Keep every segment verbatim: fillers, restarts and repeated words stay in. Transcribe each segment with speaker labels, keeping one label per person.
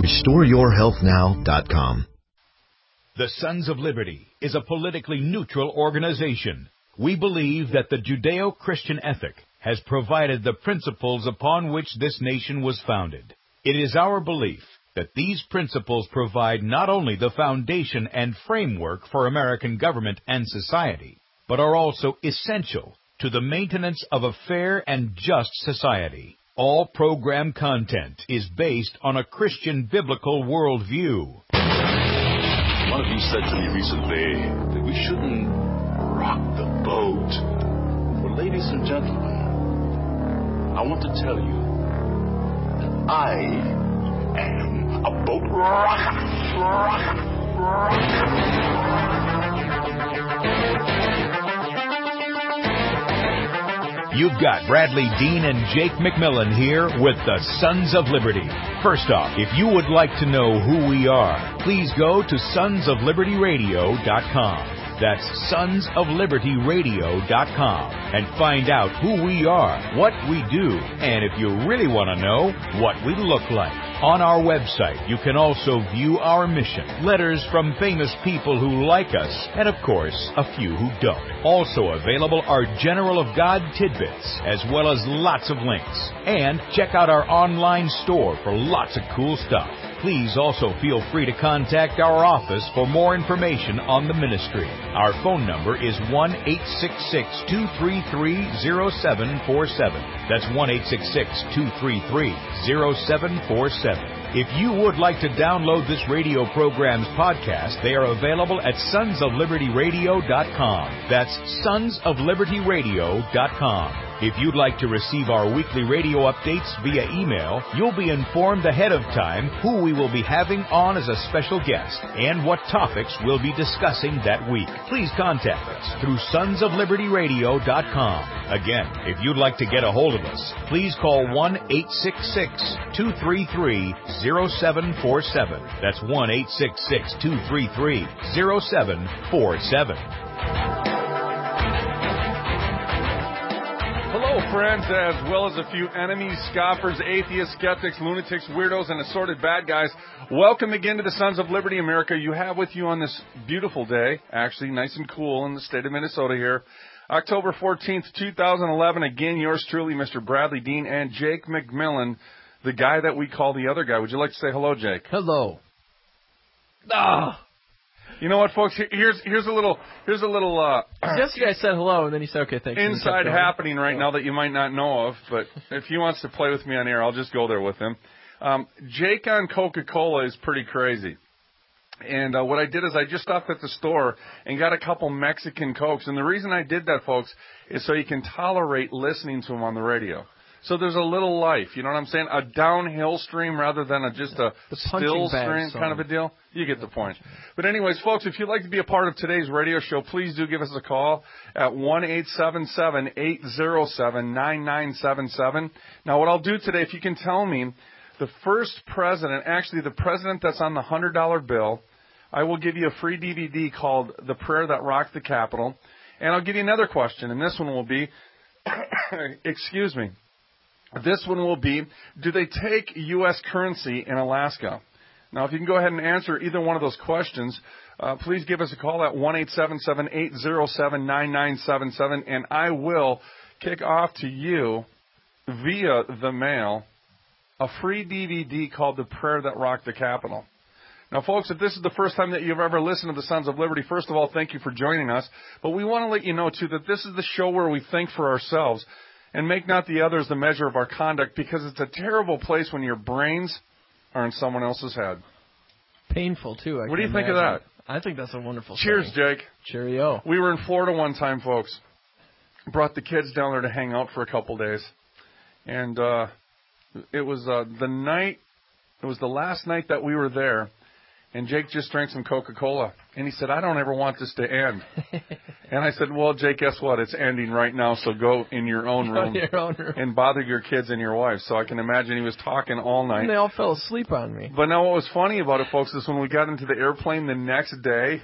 Speaker 1: restore your health now dot com.
Speaker 2: The Sons of Liberty is a politically neutral organization. We believe that the Judeo-Christian ethic has provided the principles upon which this nation was founded. It is our belief that these principles provide not only the foundation and framework for American government and society, but are also essential to the maintenance of a fair and just society. All program content is based on a Christian biblical worldview.
Speaker 3: One of you said to me recently that we shouldn't rock the boat. Well, ladies and gentlemen, I want to tell you that I am a boat rocker. rocker, rocker.
Speaker 2: You've got Bradley Dean and Jake McMillan here with the Sons of Liberty. First off, if you would like to know who we are, please go to sons of liberty radio dot com. That's sons of liberty radio dot com and find out who we are, what we do, and if you really want to know, what we look like. On our website, you can also view our mission, letters from famous people who like us, and of course, a few who don't. Also available are General of God tidbits, as well as lots of links. And check out our online store for lots of cool stuff. Please also feel free to contact our office for more information on the ministry. Our phone number is one eight six six, two three three, zero seven four seven. That's one eight six six, two three three, zero seven four seven. If you would like to download this radio program's podcast, they are available at sons of liberty radio dot com. That's sons of liberty radio dot com. If you'd like to receive our weekly radio updates via email, you'll be informed ahead of time who we will be having on as a special guest and what topics we'll be discussing that week. Please contact us through sons of liberty radio dot com. Again, if you'd like to get a hold of us, please call one eight six six, two three three, zero seven four seven. That's one eight six six, two three three, zero seven four seven.
Speaker 4: Hello, friends, as well as a few enemies, scoffers, atheists, skeptics, lunatics, weirdos, and assorted bad guys. Welcome again to the Sons of Liberty America. You have with you on this beautiful day, actually nice and cool in the state of Minnesota here, October fourteenth, two thousand eleven. Again, yours truly, Mister Bradley Dean and Jake McMillan, the guy that we call the other guy. Would you like to say hello, Jake?
Speaker 5: Hello. Ah.
Speaker 4: You know what, folks? Here's here's a little here's a little uh,
Speaker 5: yesterday I said hello, and then he said, "Okay, thanks."
Speaker 4: Inside happening right now that you might not know of, but if he wants to play with me on air, I'll just go there with him. Um, Jake on Coca-Cola is pretty crazy, and uh, what I did is I just stopped at the store and got a couple Mexican Cokes, and the reason I did that, folks, is so you can tolerate listening to them on the radio. So there's a little life, you know what I'm saying? A downhill stream rather than a, just a still stream kind of a deal. You get the point. But anyways, folks, if you'd like to be a part of today's radio show, please do give us a call at one eight seven seven, eight zero seven, nine nine seven seven. Now, what I'll do today, if you can tell me the first president, actually the president that's on the one hundred dollar bill, I will give you a free D V D called The Prayer That Rocked the Capitol. And I'll give you another question, and this one will be, excuse me, this one will be, do they take U S currency in Alaska? Now, if you can go ahead and answer either one of those questions, uh, please give us a call at one eight seven seven, eight zero seven, nine nine seven seven, and I will kick off to you via the mail a free D V D called The Prayer That Rocked the Capitol. Now, folks, if this is the first time that you've ever listened to the Sons of Liberty, first of all, thank you for joining us. But we want to let you know, too, that this is the show where we think for ourselves and make not the others the measure of our conduct, because it's a terrible place when your brains are in someone else's head.
Speaker 5: Painful, too. I
Speaker 4: what do you think
Speaker 5: imagine.
Speaker 4: of that?
Speaker 5: I think that's a wonderful
Speaker 4: Cheers,
Speaker 5: saying.
Speaker 4: Jake.
Speaker 5: Cheerio.
Speaker 4: We were in Florida one time, folks. Brought the kids down there to hang out for a couple days. And uh, it was uh, the night, it was the last night that we were there. and Jake just drank some Coca-Cola. And he said, I don't ever want this to end. And I said, well, Jake, guess what? It's ending right now, so go in your own room,
Speaker 5: your own room.
Speaker 4: and bother your kids and your wife. So I can imagine he was talking all night.
Speaker 5: And they all fell asleep on me.
Speaker 4: But now what was funny about it, folks, is when we got into the airplane the next day,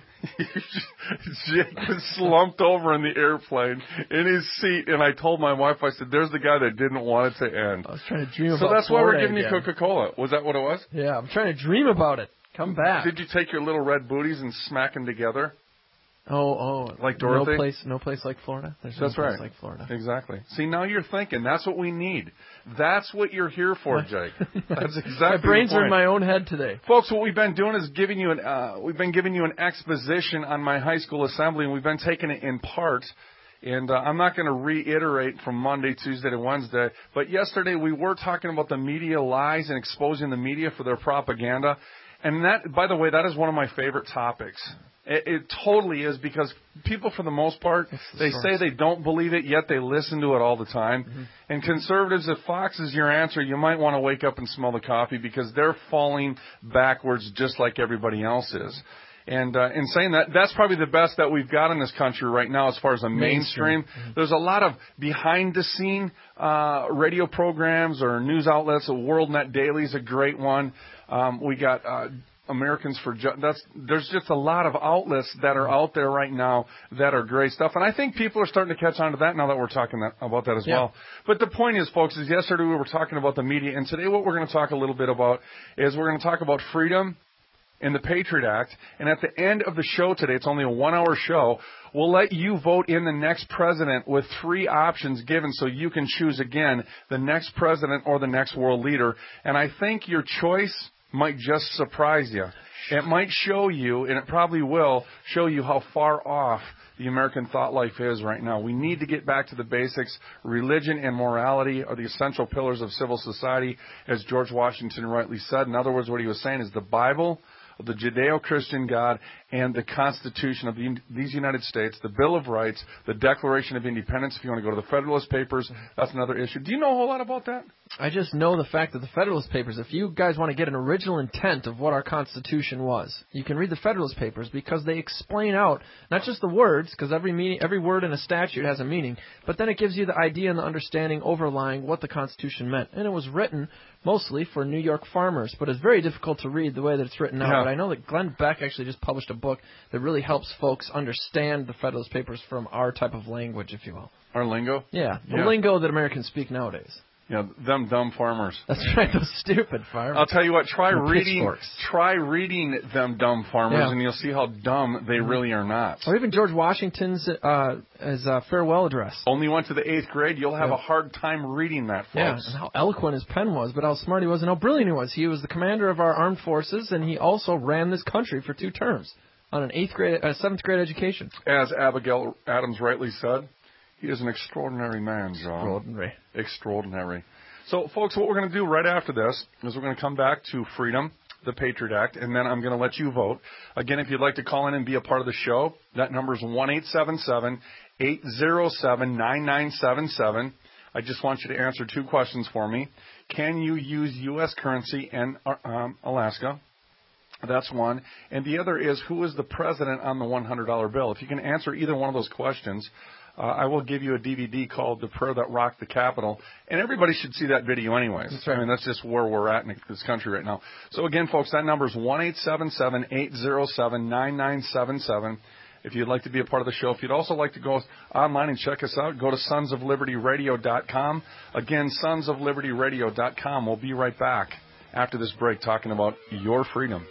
Speaker 4: Jake was slumped over in the airplane in his seat, and I told my wife, I said, there's the guy that didn't want it to end.
Speaker 5: I was trying to dream
Speaker 4: so
Speaker 5: about
Speaker 4: that's why we're
Speaker 5: Florida
Speaker 4: giving
Speaker 5: again.
Speaker 4: you Coca-Cola. Was that what it was?
Speaker 5: Yeah, I'm trying to dream about it. Come back.
Speaker 4: Did you take your little red booties and smack them together?
Speaker 5: Oh, oh.
Speaker 4: Like Dorothy?
Speaker 5: No place, no place like Florida? There's
Speaker 4: That's
Speaker 5: no place
Speaker 4: right.
Speaker 5: like Florida.
Speaker 4: Exactly. See, now you're thinking. That's what we need. That's what you're here for, Jake. That's exactly
Speaker 5: My brains
Speaker 4: the
Speaker 5: are
Speaker 4: point.
Speaker 5: in my own head today.
Speaker 4: Folks, what we've been doing is giving you an uh, we've been giving you an exposition on my high school assembly, and we've been taking it in part. And uh, I'm not going to reiterate from Monday, Tuesday to Wednesday, but yesterday we were talking about the media lies and exposing the media for their propaganda. And that, by the way, that is one of my favorite topics. It, it totally is, because people, for the most part,
Speaker 5: the
Speaker 4: they
Speaker 5: source.
Speaker 4: say they don't believe it, yet they listen to it all the time.
Speaker 5: Mm-hmm.
Speaker 4: And conservatives, if Fox is your answer, you might want to wake up and smell the coffee, because they're falling backwards just like everybody else is. And uh, in saying that, that's probably the best that we've got in this country right now as far as a mainstream.
Speaker 5: Mainstream.
Speaker 4: There's a lot of behind-the-scene uh, radio programs or news outlets. WorldNet Daily is a great one. Um, we got uh, Americans for Ju- that's. There's just a lot of outlets that are out there right now that are great stuff, and I think people are starting to catch on to that now that we're talking that, about that as
Speaker 5: Yeah.
Speaker 4: well. But the point is, folks, is yesterday we were talking about the media, and today what we're going to talk a little bit about is we're going to talk about freedom in the Patriot Act. And at the end of the show today, it's only a one-hour show, we'll let you vote in the next president with three options given, so you can choose again the next president or the next world leader. And I think your choice might just surprise you. It might show you, and it probably will, show you how far off the American thought life is right now. We need to get back to the basics. Religion and morality are the essential pillars of civil society, as George Washington rightly said. In other words, what he was saying is the Bible, the Judeo-Christian God, and the Constitution of the, these United States, the Bill of Rights, the Declaration of Independence. If you want to go to the Federalist Papers, that's another issue. Do you know a whole lot about that?
Speaker 5: I just know the fact that the Federalist Papers, if you guys want to get an original intent of what our Constitution was, you can read the Federalist Papers, because they explain out not just the words, because every meaning, every word in a statute has a meaning, but then it gives you the idea and the understanding overlying what the Constitution meant. And it was written mostly for New York farmers, but it's very difficult to read the way that it's written now.
Speaker 4: Yeah.
Speaker 5: But I know that Glenn Beck actually just published a book that really helps folks understand the Federalist Papers from our type of language, if you will.
Speaker 4: Our lingo?
Speaker 5: Yeah, the
Speaker 4: Yeah.
Speaker 5: lingo that Americans speak nowadays.
Speaker 4: Yeah, them dumb farmers.
Speaker 5: That's right, those stupid farmers.
Speaker 4: I'll tell you what, try
Speaker 5: And
Speaker 4: reading
Speaker 5: pitchforks.
Speaker 4: try reading them dumb farmers,
Speaker 5: Yeah.
Speaker 4: and you'll see how dumb they really are not.
Speaker 5: Or even George Washington's uh, his, uh, farewell address.
Speaker 4: Only went to the eighth grade, you'll have
Speaker 5: Yeah.
Speaker 4: a hard time reading that,
Speaker 5: Yeah,
Speaker 4: folks.
Speaker 5: and how eloquent his pen was, but how smart he was and how brilliant he was. He was the commander of our armed forces, and he also ran this country for two terms on an eighth grade, uh, seventh grade education.
Speaker 4: As Abigail Adams rightly said, he is an extraordinary man, John.
Speaker 5: Extraordinary.
Speaker 4: Extraordinary. So, folks, what we're going to do right after this is we're going to come back to freedom, the Patriot Act, and then I'm going to let you vote. Again, if you'd like to call in and be a part of the show, that number is one eight seven seven, eight zero seven, nine nine seven seven. I just want you to answer two questions for me. Can you use U S currency in um, Alaska? That's one. And the other is, who is the president on the one hundred dollar bill? If you can answer either one of those questions, uh, I will give you a D V D called The Prayer That Rocked the Capitol. And everybody should see that video anyways.
Speaker 5: That's right.
Speaker 4: I mean, that's just where we're at in this country right now. So again, folks, that number is one eight seven seven, eight zero seven, nine nine seven seven. If you'd like to be a part of the show. If you'd also like to go online and check us out, go to sons of liberty radio dot com. Again, sons of liberty radio dot com. We'll be right back after this break talking about your freedom.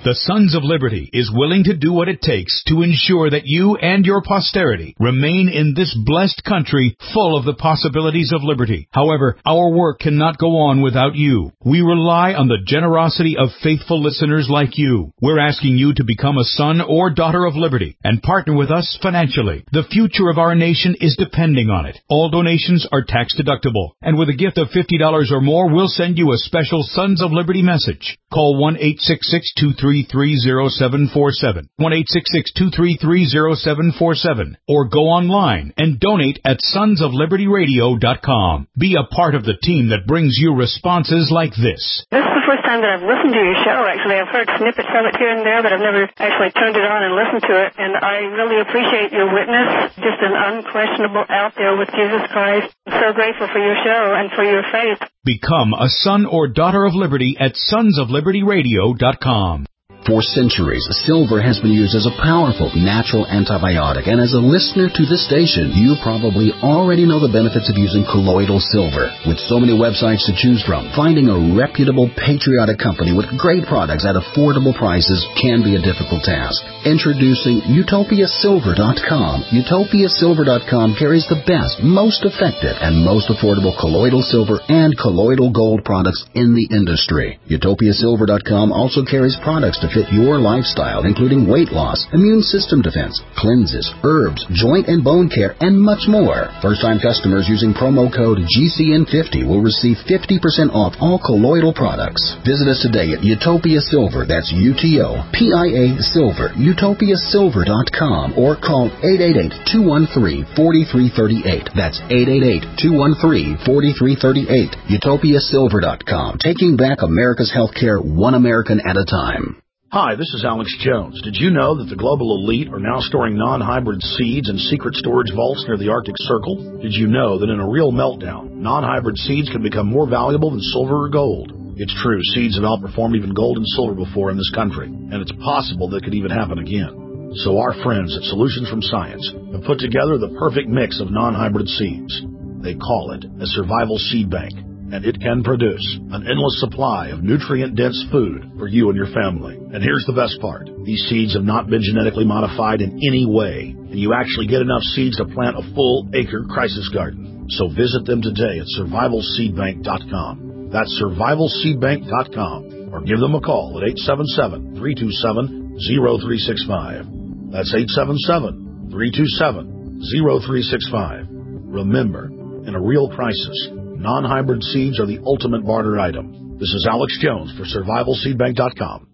Speaker 2: The Sons of Liberty is willing to do what it takes to ensure that you and your posterity remain in this blessed country full of the possibilities of liberty. However, our work cannot go on without you. We rely on the generosity of faithful listeners like you. We're asking you to become a son or daughter of liberty and partner with us financially. The future of our nation is depending on it. All donations are tax deductible, and with a gift of fifty dollars or more, we'll send you a special Sons of Liberty message. Call one eight six six, two three three, zero seven four seven, one eight six six, two three three, zero seven four seven, or go online and donate at sons of liberty radio dot com. Be a part of the team that brings you responses like this.
Speaker 6: This is the first time that I've listened to your show, actually. I've heard snippets of it here and there, but I've never actually turned it on and listened to it, and I really appreciate your witness, just an unquestionable out there with Jesus Christ. I'm so grateful for your show and for your faith.
Speaker 2: Become a son or daughter of liberty at sons of liberty radio dot com.
Speaker 7: For centuries, silver has been used as a powerful natural antibiotic, and as a listener to this station, you probably already know the benefits of using colloidal silver. With so many websites to choose from, finding a reputable, patriotic company with great products at affordable prices can be a difficult task. Introducing Utopia Silver dot com. Utopia Silver dot com carries the best, most effective, and most affordable colloidal silver and colloidal gold products in the industry. Utopia Silver dot com also carries products to fit your lifestyle, including weight loss, immune system defense, cleanses, herbs, joint and bone care, and much more. First-time customers using promo code G C N fifty will receive fifty percent off all colloidal products. Visit us today at Utopia Silver, that's U T O P I A Silver, Utopia Silver dot com, or call eight eight eight, two one three, four three three eight. That's eight eight eight, two one three, four three three eight. Utopia Silver dot com, taking back America's healthcare one American at a time.
Speaker 8: Hi, this is Alex Jones. Did you know that the global elite are now storing non-hybrid seeds in secret storage vaults near the Arctic Circle? Did you know that in a real meltdown, non-hybrid seeds can become more valuable than silver or gold? It's true, seeds have outperformed even gold and silver before in this country, and it's possible that could even happen again. So our friends at Solutions from Science have put together the perfect mix of non-hybrid seeds. They call it a survival seed bank, and it can produce an endless supply of nutrient-dense food for you and your family. And here's the best part. These seeds have not been genetically modified in any way, and you actually get enough seeds to plant a full-acre crisis garden. So visit them today at survival seed bank dot com. That's survival seed bank dot com. Or give them a call at eight seven seven, three two seven, zero three six five. That's eight seven seven, three two seven, zero three six five. Remember, in a real crisis, non-hybrid seeds are the ultimate barter item. This is Alex Jones for survival seed bank dot com.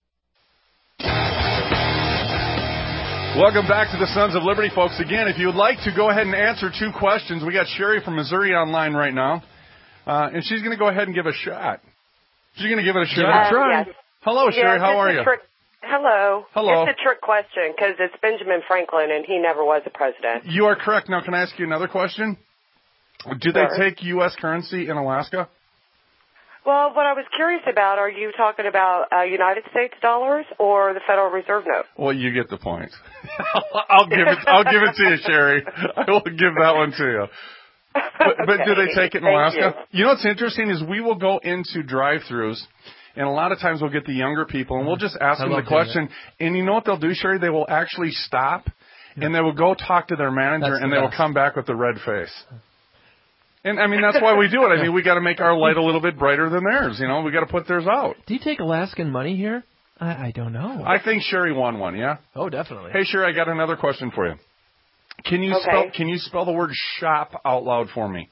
Speaker 4: Welcome back to the Sons of Liberty, folks. Again, if you would like to go ahead and answer two questions, we got Sherry from Missouri online right now, uh, and she's going to go ahead and give a shot. She's going to give it a shot.
Speaker 5: Uh,
Speaker 9: yes.
Speaker 4: Hello, Sherry.
Speaker 9: Yes,
Speaker 4: How are you?
Speaker 9: Trick, hello.
Speaker 4: Hello.
Speaker 9: It's a trick question because it's Benjamin Franklin, and he never was a president.
Speaker 4: You are correct. Now, can I ask you another question? Do they
Speaker 9: Sure.
Speaker 4: take U S currency in Alaska?
Speaker 9: Well, what I was curious about, are you talking about uh, United States dollars or the Federal Reserve note?
Speaker 4: Well, you get the point. I'll give it. I'll give it to you, Sherry. I will give that one to you. But, but do they take it in
Speaker 9: Thank
Speaker 4: Alaska?
Speaker 9: you.
Speaker 4: You know what's interesting is we will go into drive-thrus, and a lot of times we'll get the younger people, and we'll just ask
Speaker 5: I
Speaker 4: them the
Speaker 5: love doing
Speaker 4: question. And you know what they'll do, Sherry? They will actually stop, and they will go talk to their manager,
Speaker 5: That's
Speaker 4: and
Speaker 5: the
Speaker 4: they will
Speaker 5: best.
Speaker 4: come back with the red face. And, I mean, that's why we do it. I mean, we got to make our light a little bit brighter than theirs. You know, we got to put theirs out.
Speaker 5: Do you take Alaskan money here? I, I don't know.
Speaker 4: I think Sherry won one, yeah?
Speaker 5: oh, definitely.
Speaker 4: Hey, Sherry, I got another question for you. Can you
Speaker 9: Okay.
Speaker 4: spell Can you spell the word shop out loud for me?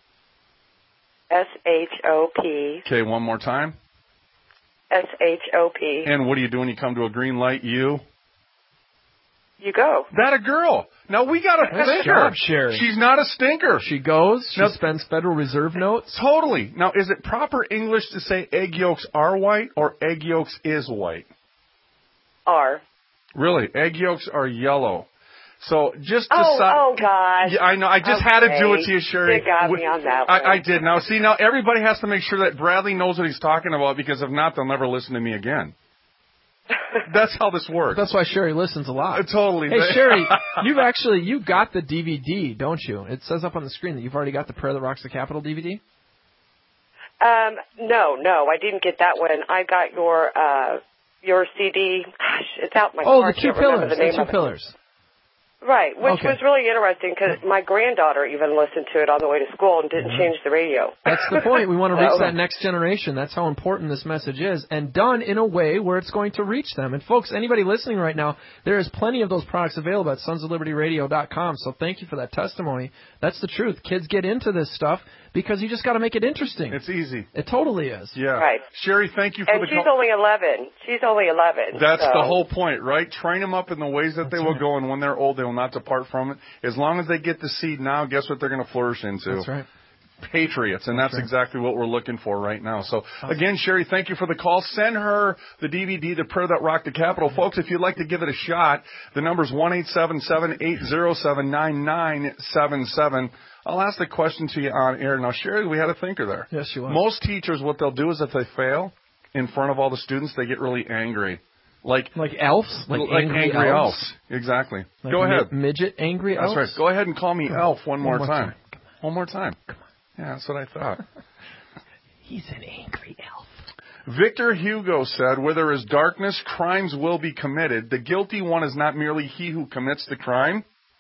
Speaker 9: S H O P.
Speaker 4: Okay, one more time.
Speaker 9: S H O P.
Speaker 4: And what do you do when you come to a green light? You?
Speaker 9: You go.
Speaker 4: That a girl. Now, we got a
Speaker 5: Nice
Speaker 4: stinker.
Speaker 5: job, Sherry.
Speaker 4: She's not a stinker.
Speaker 5: She goes, she
Speaker 4: Now-
Speaker 5: spends Federal Reserve notes.
Speaker 4: Totally. Now, is it proper English to say egg yolks are white or egg yolks is white?
Speaker 9: R.
Speaker 4: Really? Egg yolks are yellow. So just
Speaker 9: Oh,
Speaker 4: decide.
Speaker 9: oh, God.
Speaker 4: Yeah, I know. I just had to do it to you, Sherry.
Speaker 9: You got me on that one.
Speaker 4: I, I did. Now, see, now everybody has to make sure that Bradley knows what he's talking about, because if not, they'll never listen to me again. That's how this works.
Speaker 5: That's why Sherry listens a lot.
Speaker 4: Uh, totally.
Speaker 5: Hey, Sherry, you've actually, you got the D V D, don't you? It says up on the screen that you've already got the Prayer That Rocks the Capitol D V D.
Speaker 9: Um, no, no, I didn't get that one. I got your uh, your C D. Gosh, it's out in my
Speaker 5: Oh,
Speaker 9: car.
Speaker 5: the
Speaker 9: I
Speaker 5: two
Speaker 9: can't remember
Speaker 5: pillars.
Speaker 9: the name
Speaker 5: The two
Speaker 9: of it.
Speaker 5: pillars.
Speaker 9: Right, which
Speaker 5: Okay.
Speaker 9: was really interesting because my granddaughter even listened to it on the way to school and didn't
Speaker 5: Mhm.
Speaker 9: change the radio.
Speaker 5: That's the point. We want to reach
Speaker 9: So-
Speaker 5: that next generation. That's how important this message is, and done in a way where it's going to reach them. And folks, anybody listening right now, there is plenty of those products available at sons of liberty radio dot com. So thank you for that testimony. That's the truth. Kids get into this stuff because you just got to make it interesting.
Speaker 4: It's easy.
Speaker 5: It totally is.
Speaker 4: Yeah.
Speaker 9: Right.
Speaker 4: Sherry, thank you for
Speaker 9: And
Speaker 4: the
Speaker 9: she's
Speaker 4: call.
Speaker 9: only eleven. She's only eleven.
Speaker 4: That's
Speaker 9: so.
Speaker 4: the whole point, right? Train them up in the ways that
Speaker 5: That's
Speaker 4: they will
Speaker 5: right.
Speaker 4: go, and when they're old, they will not depart from it. As long as they get the seed now, guess what they're going to flourish into?
Speaker 5: That's right.
Speaker 4: Patriots, and that's,
Speaker 5: That's right.
Speaker 4: exactly what we're looking for right now. So, again, Sherry, thank you for the call. Send her the D V D, The Prayer That Rocked the Capitol. Folks, if you'd like to give it a shot, the number's one eight seven seven, eight zero seven, nine nine seven seven. I'll ask the question to you on air. Now, Sherry, we had a thinker there.
Speaker 5: Yes, you are.
Speaker 4: Most teachers, what they'll do is if they fail in front of all the students, they get really angry. Like
Speaker 5: Like elves? Like, angry,
Speaker 4: angry
Speaker 5: elves?
Speaker 4: elves. Exactly.
Speaker 5: Like
Speaker 4: Go ahead.
Speaker 5: mi- midget angry elves?
Speaker 4: That's right. Go ahead and call me Elf one more,
Speaker 5: more
Speaker 4: time.
Speaker 5: time.
Speaker 4: One more time. Yeah, that's what I thought.
Speaker 5: He's an angry elf.
Speaker 4: Victor Hugo said, where there is darkness, crimes will be committed. The guilty one is not merely he who commits the crime,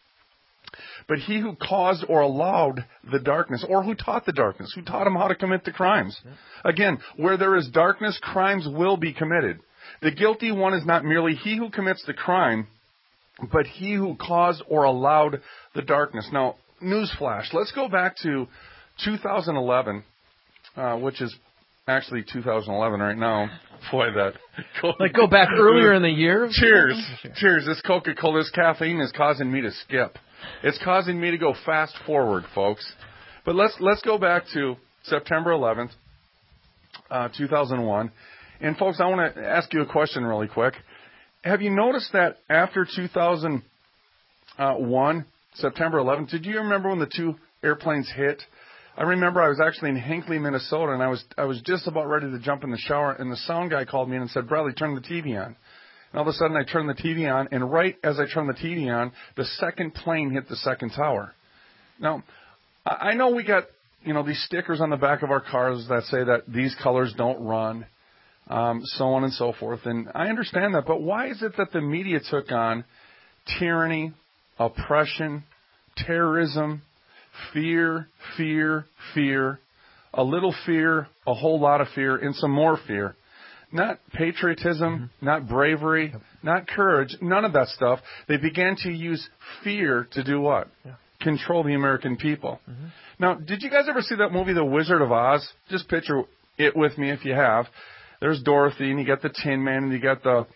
Speaker 4: but he who caused or allowed the darkness, or who taught the darkness, who taught him how to commit the crimes. Again, where there is darkness, crimes will be committed. The guilty one is not merely he who commits the crime, but he who caused or allowed the darkness. Now, newsflash, let's go back to two thousand eleven, uh, which is actually two thousand eleven right now. Boy, that...
Speaker 5: Like go back earlier in the year?
Speaker 4: Cheers. Cheers. This Coca-Cola, this caffeine is causing me to skip. It's causing me to go fast forward, folks. But let's let's go back to September eleventh, uh, two thousand one. And, folks, I want to ask you a question really quick. Have you noticed that after two thousand one, September eleventh, did you remember when the two airplanes hit? I remember I was actually in Hinckley, Minnesota, and I was I was just about ready to jump in the shower, and the sound guy called me in and said, Bradley, turn the T V on. And all of a sudden I turned the T V on, and right as I turned the T V on, the second plane hit the second tower. Now, I know we got, you know, these stickers on the back of our cars that say that these colors don't run, um, so on and so forth, and I understand that, but why is it that the media took on tyranny, oppression, terrorism, fear, fear, fear, a little fear, a whole lot of fear, and some more fear? Not patriotism, mm-hmm. not bravery, yep. not courage, none of that stuff. They began to use fear to do what? Yeah. Control the American people. Mm-hmm. Now, did you guys ever see that movie, The Wizard of Oz? Just picture it with me if you have. There's Dorothy, and you got the Tin Man, and you got the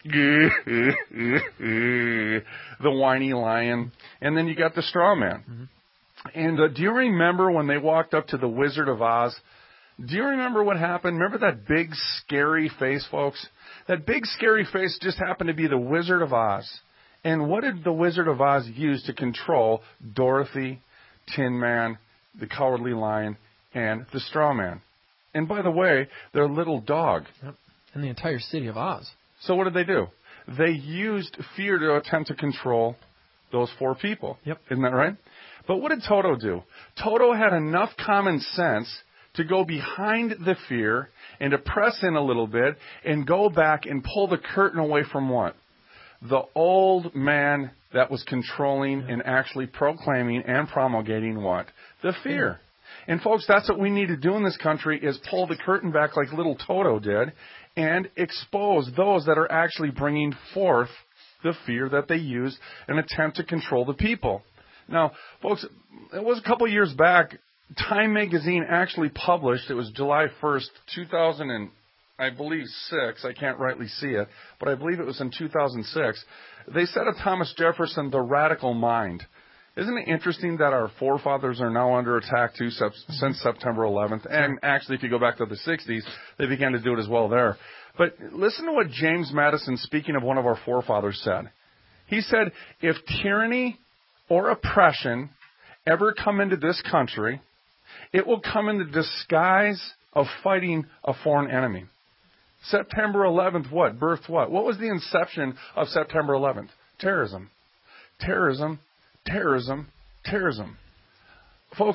Speaker 4: the whiny lion, and then you got the Straw Man. Mm-hmm. And uh, do you remember when they walked up to the Wizard of Oz? Do you remember what happened? Remember that big, scary face, folks? That big, scary face just happened to be the Wizard of Oz. And what did the Wizard of Oz use to control Dorothy, Tin Man, the Cowardly Lion, and the Straw Man? And by the way, their little dog.
Speaker 5: Yep. And the entire city of Oz.
Speaker 4: So what did they do? They used fear to attempt to control those four people.
Speaker 5: Yep.
Speaker 4: Isn't that right? But what did Toto do? Toto had enough common sense to go behind the fear and to press in a little bit and go back and pull the curtain away from what? The old man that was controlling and actually proclaiming and promulgating what? The fear. And folks, that's what we need to do in this country is pull the curtain back like little Toto did and expose those that are actually bringing forth the fear that they use in an attempt to control the people. Now, folks, it was a couple years back, Time Magazine actually published, it was July first, two thousand, and I believe six, I can't rightly see it, but I believe it was in two thousand six. They said of Thomas Jefferson, the radical mind. Isn't it interesting that our forefathers are now under attack too since September eleventh? And actually, if you go back to the sixties, they began to do it as well there. But listen to what James Madison, speaking of one of our forefathers, said. He said, if tyranny or oppression ever come into this country, it will come in the disguise of fighting a foreign enemy. September eleventh, what? Birthed what? What was the inception of September eleventh? Terrorism. Terrorism. Terrorism. Terrorism. Folks,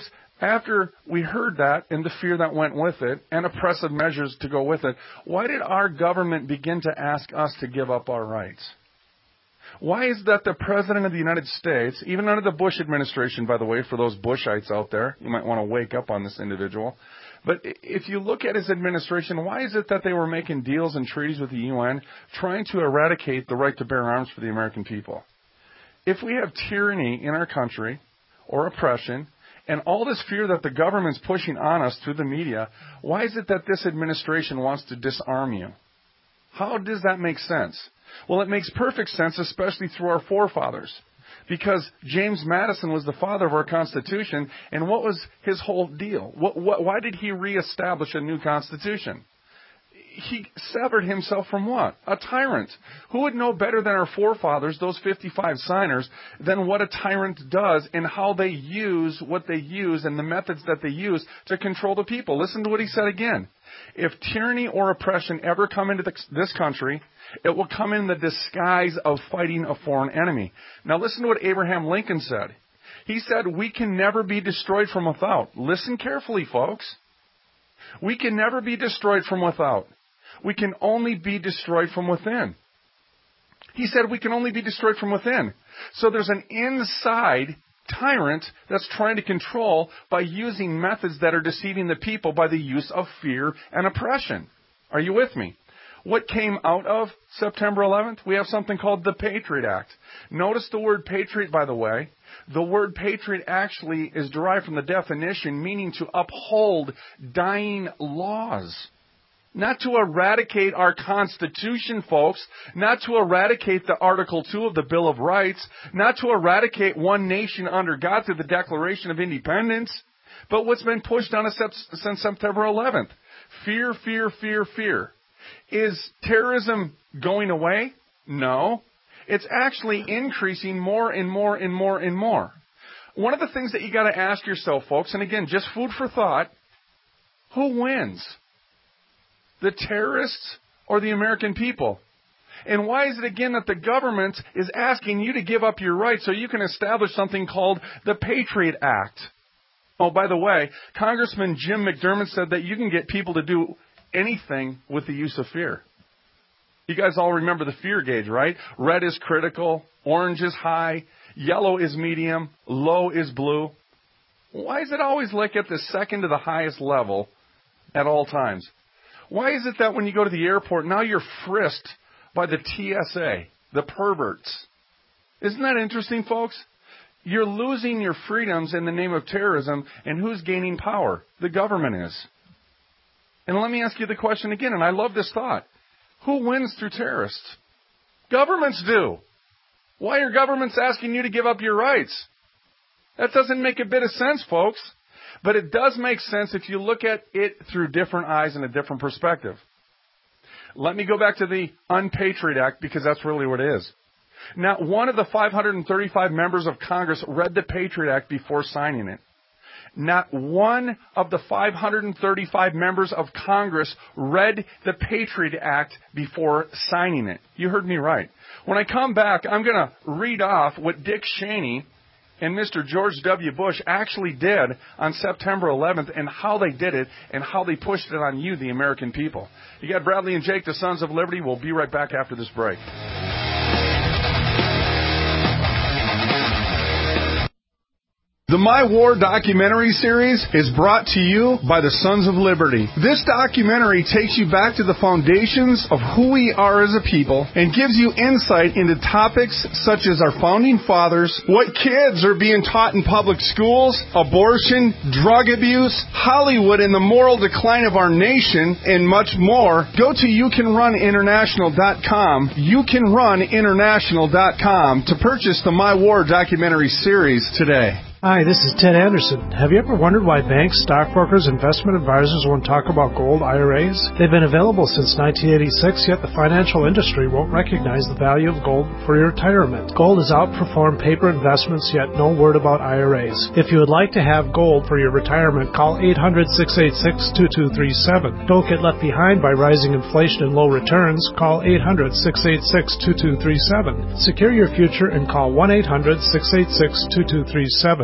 Speaker 4: After we heard that and the fear that went with it and oppressive measures to go with it, why did our government begin to ask us to give up our rights? Why is that the President of the United States, even under the Bush administration, by the way, for those Bushites out there, you might want to wake up on this individual, but if you look at his administration, why is it that they were making deals and treaties with the U N trying to eradicate the right to bear arms for the American people? If we have tyranny in our country or oppression and all this fear that the government's pushing on us through the media, why is it that this administration wants to disarm you? How does that make sense? Well, it makes perfect sense, especially through our forefathers. Because James Madison was the father of our Constitution, and what was his whole deal? What, what, why did he reestablish a new Constitution? He severed himself from what? A tyrant. Who would know better than our forefathers, those fifty-five signers, than what a tyrant does and how they use what they use and the methods that they use to control the people? Listen to what he said again. If tyranny or oppression ever come into this country, it will come in the disguise of fighting a foreign enemy. Now listen to what Abraham Lincoln said. He said, we can never be destroyed from without. Listen carefully, folks. We can never be destroyed from without. We can only be destroyed from within. He said we can only be destroyed from within. So there's an inside tyrant that's trying to control by using methods that are deceiving the people by the use of fear and oppression. Are you with me? What came out of September eleventh? We have something called the Patriot Act. Notice the word patriot, by the way. The word patriot actually is derived from the definition meaning to uphold dying laws. Not to eradicate our Constitution, folks. Not to eradicate the Article two of the Bill of Rights. Not to eradicate one nation under God through the Declaration of Independence. But what's been pushed on us since September eleventh? Fear, fear, fear, fear. Is terrorism going away? No. It's actually increasing more and more and more and more. One of the things that you got to ask yourself, folks, and again, just food for thought, who wins? The terrorists or the American people? And why is it again that the government is asking you to give up your rights so you can establish something called the Patriot Act? Oh, by the way, Congressman Jim McDermott said that you can get people to do anything with the use of fear. You guys all remember the fear gauge, right? Red is critical, orange is high, yellow is medium, low is blue. Why is it always like at the second to the highest level at all times? Why is it that when you go to the airport, now you're frisked by the T S A, the perverts? Isn't that interesting, folks? You're losing your freedoms in the name of terrorism, and who's gaining power? The government is. And let me ask you the question again, and I love this thought. Who wins through terrorists? Governments do. Why are governments asking you to give up your rights? That doesn't make a bit of sense, folks. But it does make sense if you look at it through different eyes and a different perspective. Let me go back to the Unpatriot Act because that's really what it is. Now, one of the five hundred thirty-five members of Congress read the Patriot Act before signing it. Not one of the five hundred thirty-five members of Congress read the Patriot Act before signing it. You heard me right. When I come back, I'm going to read off what Dick Cheney and Mister George W. Bush actually did on September eleventh and how they did it and how they pushed it on you, the American people. You got Bradley and Jake, the Sons of Liberty. We'll be right back after this break. The My War documentary series is brought to you by the Sons of Liberty. This documentary takes you back to the foundations of who we are as a people and gives you insight into topics such as our founding fathers, what kids are being taught in public schools, abortion, drug abuse, Hollywood and the moral decline of our nation, and much more. Go to you can run international dot com, you can run international dot com to purchase the My War documentary series today.
Speaker 10: Hi, this is Ted Anderson. Have you ever wondered why banks, stockbrokers, investment advisors won't talk about gold I R As? They've been available since nineteen eighty-six, yet the financial industry won't recognize the value of gold for your retirement. Gold has outperformed paper investments, yet no word about I R As. If you would like to have gold for your retirement, call eight hundred, six eight six, two two three seven. Don't get left behind by rising inflation and low returns. Call eight hundred, six eight six, two two three seven. Secure your future and call one eight hundred, six eight six, two two three seven.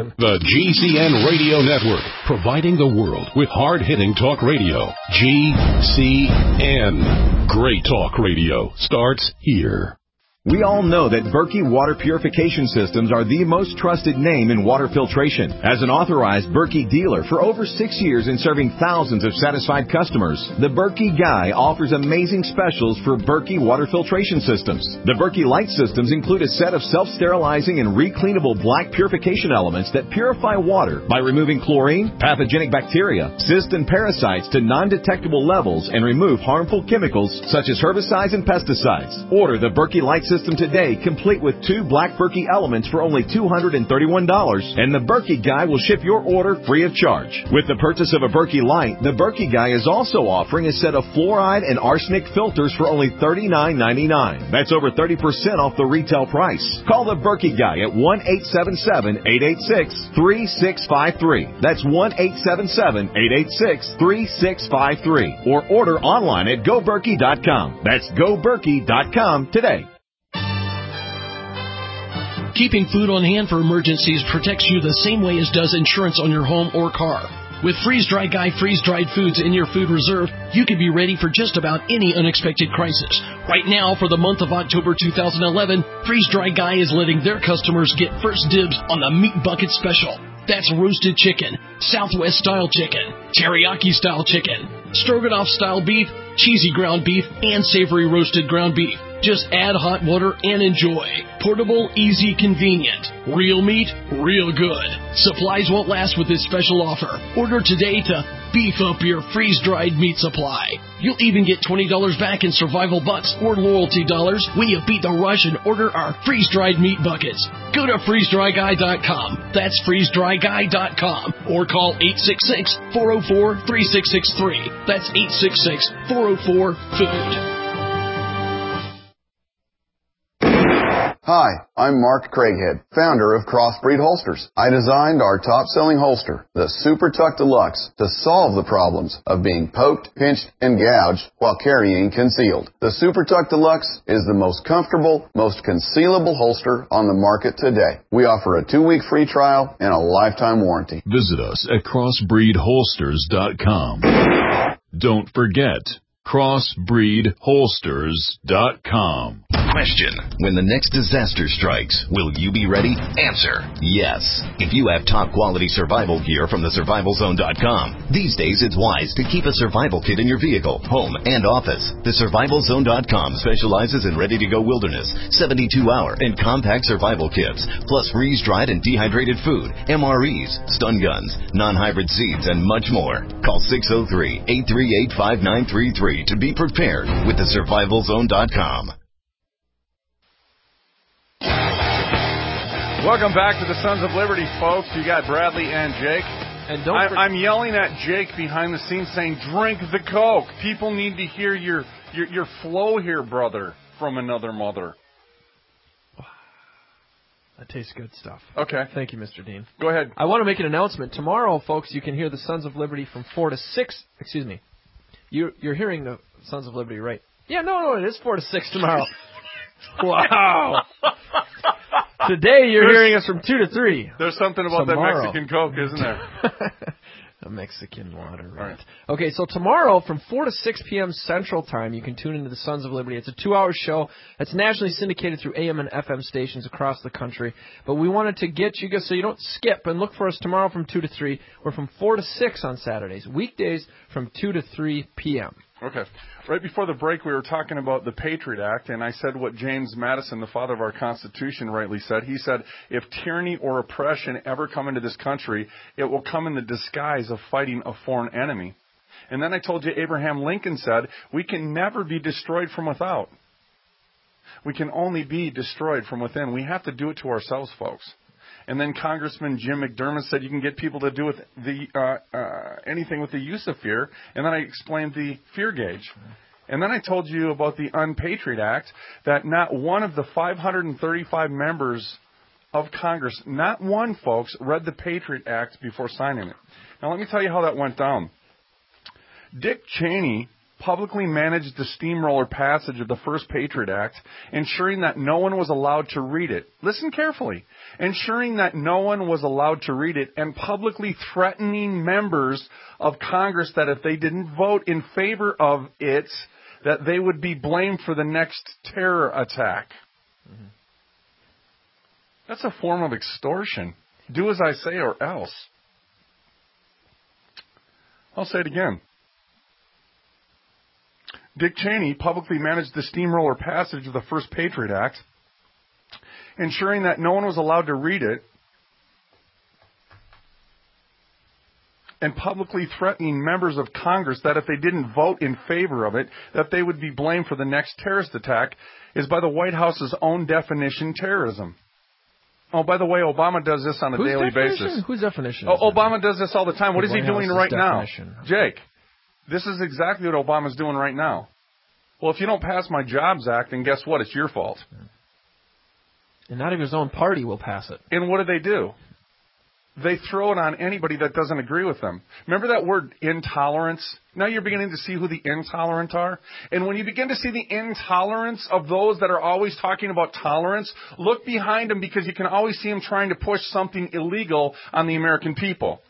Speaker 5: listening.
Speaker 11: The G C N Radio Network, providing the world with hard-hitting talk radio. G C N. Great talk radio starts here.
Speaker 12: We all know that Berkey Water Purification Systems are the most trusted name in water filtration. As an authorized Berkey dealer for over six years and serving thousands of satisfied customers, the Berkey Guy offers amazing specials for Berkey Water Filtration Systems. The Berkey Light Systems include a set of self-sterilizing and recleanable black purification elements that purify water by removing chlorine, pathogenic bacteria, cysts, and parasites to non-detectable levels and remove harmful chemicals such as herbicides and pesticides. Order the Berkey Light System today, complete with two black Berkey elements for only two hundred thirty-one dollars, and the Berkey Guy will ship your order free of charge. With the purchase of a Berkey Light, the Berkey Guy is also offering a set of fluoride and arsenic filters for only thirty-nine ninety-nine. That's over thirty percent off the retail price. Call the Berkey Guy at one eight seven seven, eight eight six, three six five three. That's one eight seven seven, eight eight six, three six five three. Or order online at go berkey dot com. That's go berkey dot com today.
Speaker 13: Keeping food on hand for emergencies protects you the same way as does insurance on your home or car. With Freeze Dry Guy freeze-dried foods in your food reserve, you can be ready for just about any unexpected crisis. Right now, for the month of October two thousand eleven, Freeze Dry Guy is letting their customers get first dibs on the Meat Bucket Special. That's roasted chicken, Southwest-style chicken, teriyaki-style chicken, stroganoff-style beef, cheesy ground beef, and savory roasted ground beef. Just add hot water and enjoy. Portable, easy, convenient. Real meat, real good. Supplies won't last with this special offer. Order today to beef up your freeze-dried meat supply. You'll even get twenty dollars back in survival bucks or loyalty dollars when you beat the rush and order our freeze-dried meat buckets. Go to freeze dry guy dot com. That's freeze dry guy dot com. Or call eight six six, four oh four, three six six three. That's eight six six, four oh four, food.
Speaker 14: Hi, I'm Mark Craighead, founder of Crossbreed Holsters. I designed our top-selling holster, the Super Tuck Deluxe, to solve the problems of being poked, pinched, and gouged while carrying concealed. The Super Tuck Deluxe is the most comfortable, most concealable holster on the market today. We offer a two-week free trial and a lifetime warranty.
Speaker 15: Visit us at crossbreed holsters dot com. Don't forget, crossbreed holsters dot com.
Speaker 1: Question. When the next disaster strikes, will you be ready? Answer. Yes. If you have top quality survival gear from the survival zone dot com. These days it's wise to keep a survival kit in your vehicle, home, and office. The survival zone dot com specializes in ready-to-go wilderness, seventy-two hour, and compact survival kits, plus freeze-dried and dehydrated food, M R Es, stun guns, non-hybrid seeds, and much more. Call six oh three, eight three eight, five nine three three to be prepared with the survival zone dot com.
Speaker 4: Welcome back to the Sons of Liberty, folks. You got Bradley and Jake.
Speaker 5: And don't
Speaker 4: I,
Speaker 5: for-
Speaker 4: I'm yelling at Jake behind the scenes saying, drink the Coke. People need to hear your, your, your flow here, brother, from another mother.
Speaker 5: That tastes good stuff.
Speaker 4: Okay.
Speaker 5: Thank you, Mister Dean.
Speaker 4: Go ahead.
Speaker 5: I want to make an announcement. Tomorrow, folks, you can hear the Sons of Liberty from four to six. Excuse me. You, you're hearing the Sons of Liberty, right? Yeah, no, no, it is four to six tomorrow. Wow. Today you're there's, hearing us from two to three.
Speaker 4: There's something about
Speaker 5: tomorrow.
Speaker 4: that Mexican Coke, isn't there?
Speaker 5: A Mexican water, right. right. Okay, so tomorrow from four to six p.m. Central Time, you can tune into the Sons of Liberty. It's a two-hour show. It's nationally syndicated through A M and F M stations across the country. But we wanted to get you guys so you don't skip and look for us tomorrow from two to three. We're from four to six on Saturdays. Weekdays from two to three p.m.
Speaker 4: Okay. Right before the break, we were talking about the Patriot Act, and I said what James Madison, the father of our Constitution, rightly said. He said, if tyranny or oppression ever come into this country, it will come in the disguise of fighting a foreign enemy. And then I told you Abraham Lincoln said, we can never be destroyed from without. We can only be destroyed from within. We have to do it to ourselves, folks. And then Congressman Jim McDermott said you can get people to do with the uh, uh, anything with the use of fear. And then I explained the fear gauge. And then I told you about the Unpatriot Act, that not one of the five hundred thirty-five members of Congress, not one, folks, read the Patriot Act before signing it. Now, let me tell you how that went down. Dick Cheney publicly managed the steamroller passage of the first Patriot Act, ensuring that no one was allowed to read it. Listen carefully. Ensuring that no one was allowed to read it and publicly threatening members of Congress that if they didn't vote in favor of it, that they would be blamed for the next terror attack. Mm-hmm. That's a form of extortion. Do as I say or else. I'll say it again. Dick Cheney publicly managed the steamroller passage of the first Patriot Act, ensuring that no one was allowed to read it, and publicly threatening members of Congress that if they didn't vote in favor of it, that they would be blamed for the next terrorist attack, is by the White House's own definition terrorism. Oh, by the way, Obama does this on a
Speaker 5: Whose
Speaker 4: daily
Speaker 5: definition?
Speaker 4: basis.
Speaker 5: Whose definition?
Speaker 4: Oh, Obama does this all the time. What
Speaker 5: The
Speaker 4: is he
Speaker 5: White
Speaker 4: doing
Speaker 5: House's
Speaker 4: right
Speaker 5: definition.
Speaker 4: now? Jake, this is exactly what Obama's doing right now. Well, if you don't pass my Jobs Act, then guess what? It's your fault.
Speaker 5: And not even his own party will pass it.
Speaker 4: And what do they do? They throw it on anybody that doesn't agree with them. Remember that word intolerance? Now you're beginning to see who the intolerant are. And when you begin to see the intolerance of those that are always talking about tolerance, look behind them because you can always see them trying to push something illegal on the American people.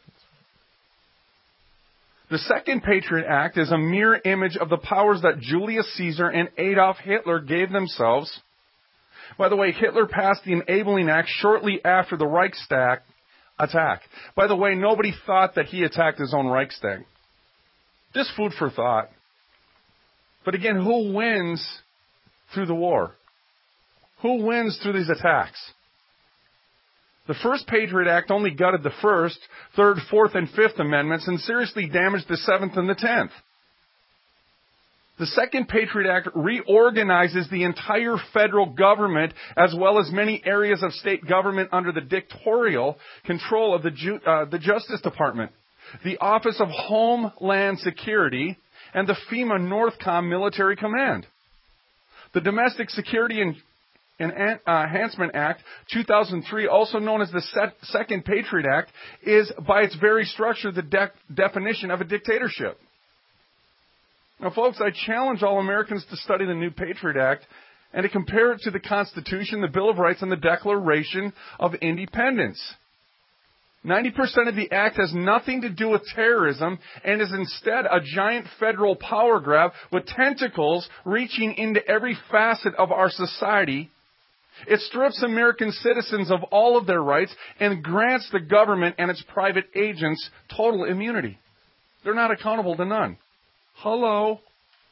Speaker 4: The Second Patriot Act is a mirror image of the powers that Julius Caesar and Adolf Hitler gave themselves. By the way, Hitler passed the Enabling Act shortly after the Reichstag attack. By the way, nobody thought that he attacked his own Reichstag. Just food for thought. But again, who wins through the war? Who wins through these attacks? The first Patriot Act only gutted the First, Third, Fourth, and Fifth Amendments and seriously damaged the Seventh and the Tenth. The Second Patriot Act reorganizes the entire federal government as well as many areas of state government under the dictatorial control of the, Ju- uh, the Justice Department, the Office of Homeland Security, and the FEMA NORTHCOM Military Command. The Domestic Security and Enhancement Act two thousand three, also known as the Second Patriot Act, is by its very structure the de- definition of a dictatorship. Now, folks, I challenge all Americans to study the new Patriot Act and to compare it to the Constitution, the Bill of Rights, and the Declaration of Independence. ninety percent of the act has nothing to do with terrorism and is instead a giant federal power grab with tentacles reaching into every facet of our society. It strips American citizens of all of their rights and grants the government and its private agents total immunity. They're not accountable to none. Hello?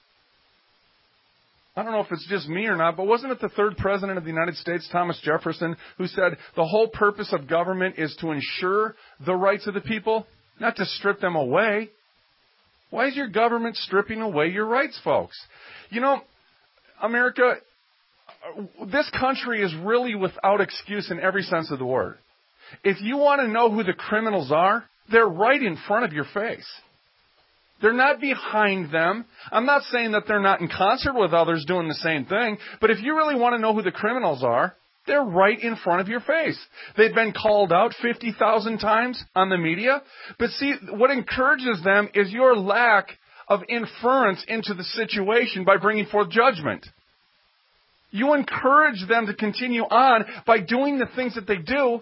Speaker 4: I don't know if it's just me or not, but wasn't it the third president of the United States, Thomas Jefferson, who said the whole purpose of government is to ensure the rights of the people, not to strip them away? Why is your government stripping away your rights, folks? You know, America, this country is really without excuse in every sense of the word. If you want to know who the criminals are, they're right in front of your face. They're not behind them. I'm not saying that they're not in concert with others doing the same thing, but if you really want to know who the criminals are, they're right in front of your face. They've been called out fifty thousand times on the media, but see, what encourages them is your lack of inference into the situation by bringing forth judgment. You encourage them to continue on by doing the things that they do.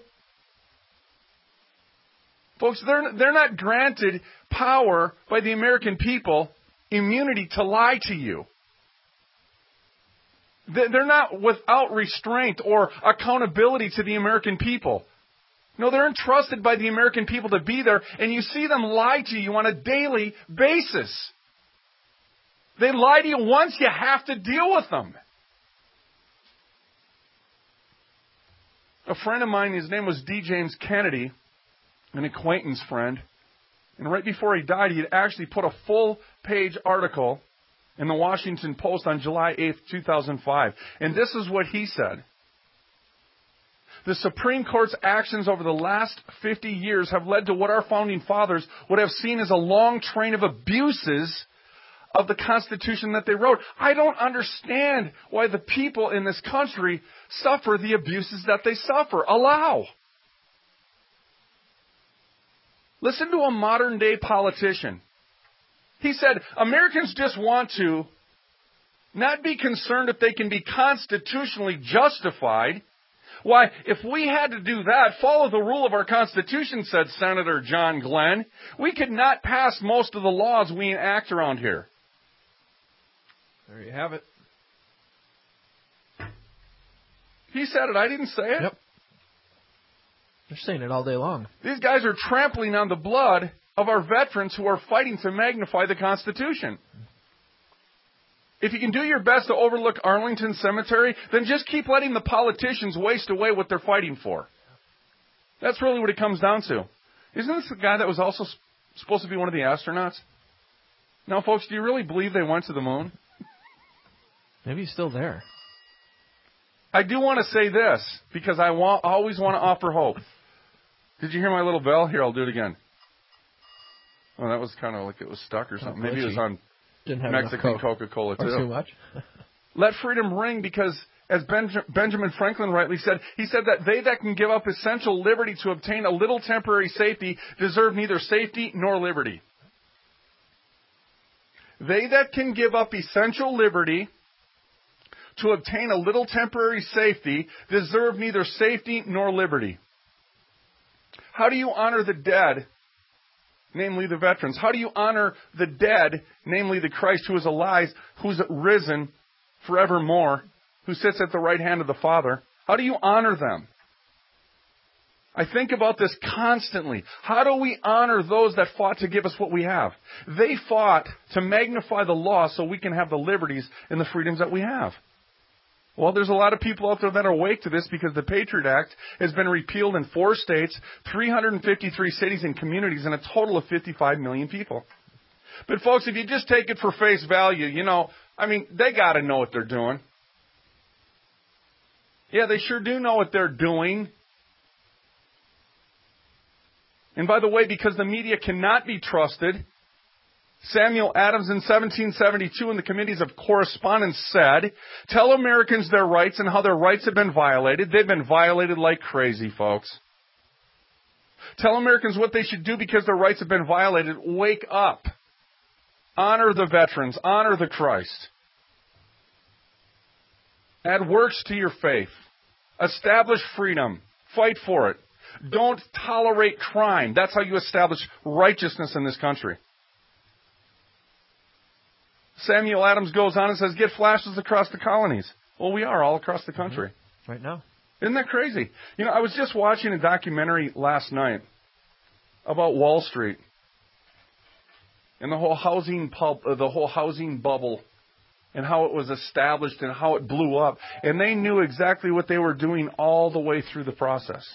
Speaker 4: Folks, they're, they're not granted power by the American people, immunity to lie to you. They're not without restraint or accountability to the American people. No, they're entrusted by the American people to be there, and you see them lie to you on a daily basis. They lie to you once, you have to deal with them. A friend of mine, his name was D. James Kennedy, an acquaintance friend, and right before he died, he had actually put a full-page article in the Washington Post on July eighth, two thousand five. And this is what he said. The Supreme Court's actions over the last fifty years have led to what our founding fathers would have seen as a long train of abuses of the Constitution that they wrote. I don't understand why the people in this country suffer the abuses that they suffer. Allow. Listen to a modern-day politician. He said, Americans just want to not be concerned if they can be constitutionally justified. Why, if we had to do that, follow the rule of our Constitution, said Senator John Glenn, we could not pass most of the laws we enact around here.
Speaker 5: There you have it.
Speaker 4: He said it. I didn't say it.
Speaker 5: Yep. They're saying it all day long.
Speaker 4: These guys are trampling on the blood of our veterans who are fighting to magnify the Constitution. If you can do your best to overlook Arlington Cemetery, then just keep letting the politicians waste away what they're fighting for. That's really what it comes down to. Isn't this the guy that was also supposed to be one of the astronauts? Now, folks, do you really believe they went to the moon?
Speaker 5: Maybe he's still there.
Speaker 4: I do want to say this, because I want, always want to offer hope. Did you hear my little bell? Here, I'll do it again. Oh, that was kind of like it was stuck or something. Maybe it was on Mexican Coca-Cola, too.
Speaker 5: Or too much.
Speaker 4: Let freedom ring, because as Benj- Benjamin Franklin rightly said, he said that they that can give up essential liberty to obtain a little temporary safety deserve neither safety nor liberty. They that can give up essential liberty to obtain a little temporary safety deserve neither safety nor liberty. How do you honor the dead, namely the veterans? How do you honor the dead, namely the Christ who is alive, who's risen forevermore, who sits at the right hand of the Father? How do you honor them? I think about this constantly. How do we honor those that fought to give us what we have? They fought to magnify the law so we can have the liberties and the freedoms that we have. Well, there's a lot of people out there that are awake to this because the Patriot Act has been repealed in four states, three hundred fifty-three cities and communities, and a total of fifty-five million people. But folks, if you just take it for face value, you know, I mean, they got to know what they're doing. Yeah, they sure do know what they're doing. And by the way, because the media cannot be trusted, Samuel Adams in seventeen seventy-two in the Committees of Correspondence said, tell Americans their rights and how their rights have been violated. They've been violated like crazy, folks. Tell Americans what they should do because their rights have been violated. Wake up. Honor the veterans. Honor the Christ. Add works to your faith. Establish freedom. Fight for it. Don't tolerate crime. That's how you establish righteousness in this country. Samuel Adams goes on and says, get flashes across the colonies. Well, we are all across the country.
Speaker 5: Mm-hmm. Right now.
Speaker 4: Isn't that crazy? You know, I was just watching a documentary last night about Wall Street and the whole housing pub, uh, the whole housing bubble and how it was established and how it blew up. And they knew exactly what they were doing all the way through the process.